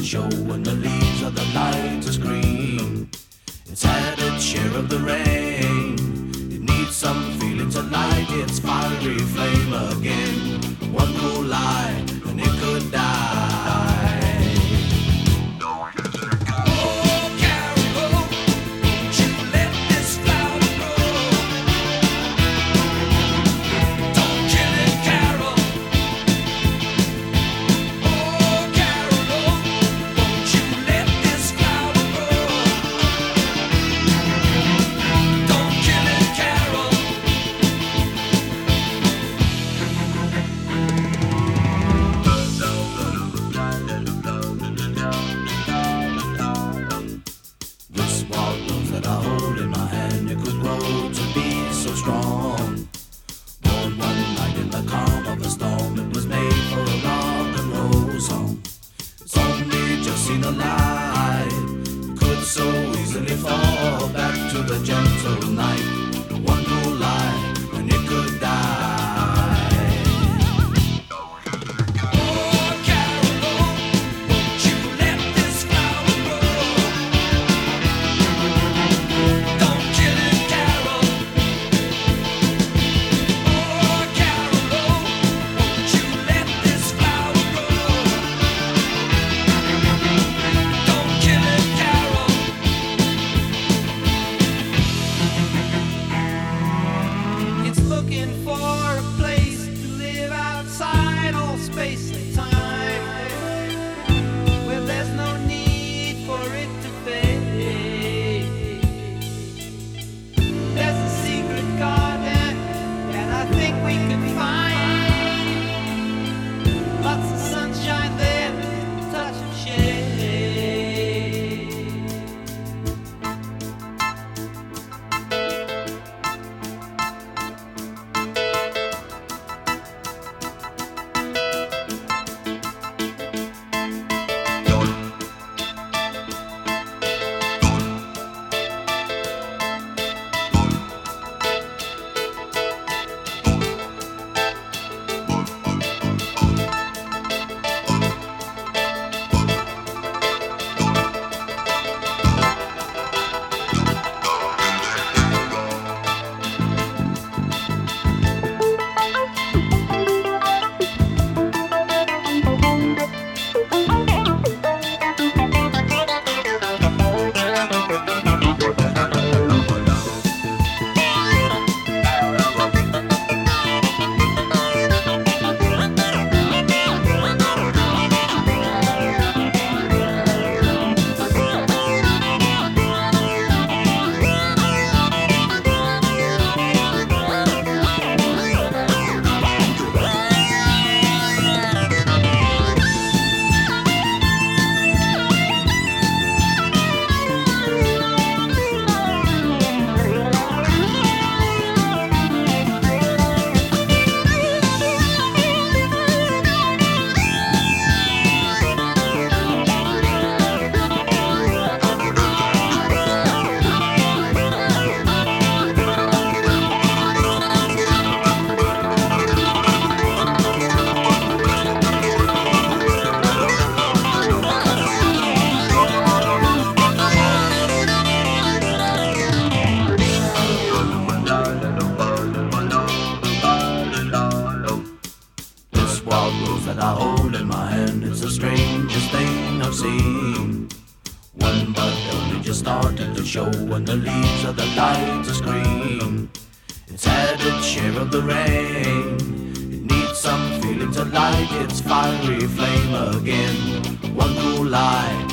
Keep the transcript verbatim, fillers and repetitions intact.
show when the leaves of the light is green. It's had its share of the rain. It needs some feeling to light its fiery flame again. One cool lie and it could die. Fall back to the gentle night. One cool lie and it could die. Oh, Carol, won't you let this flower grow? Don't kill it, Carol. Oh, Carol, won't you let this flower grow? Don't kill it, Carol. Looking for a place to live outside all space and time, where there's no need for it to fade. There's a secret garden that I think we can find. Lots of sunshine there, a touch of shade. That I hold in my hand, it's the strangest thing I've seen. One bud only just started to show when the leaves of the light is green. It's had its share of the rain. It needs some feeling to light its fiery flame again. One cool lie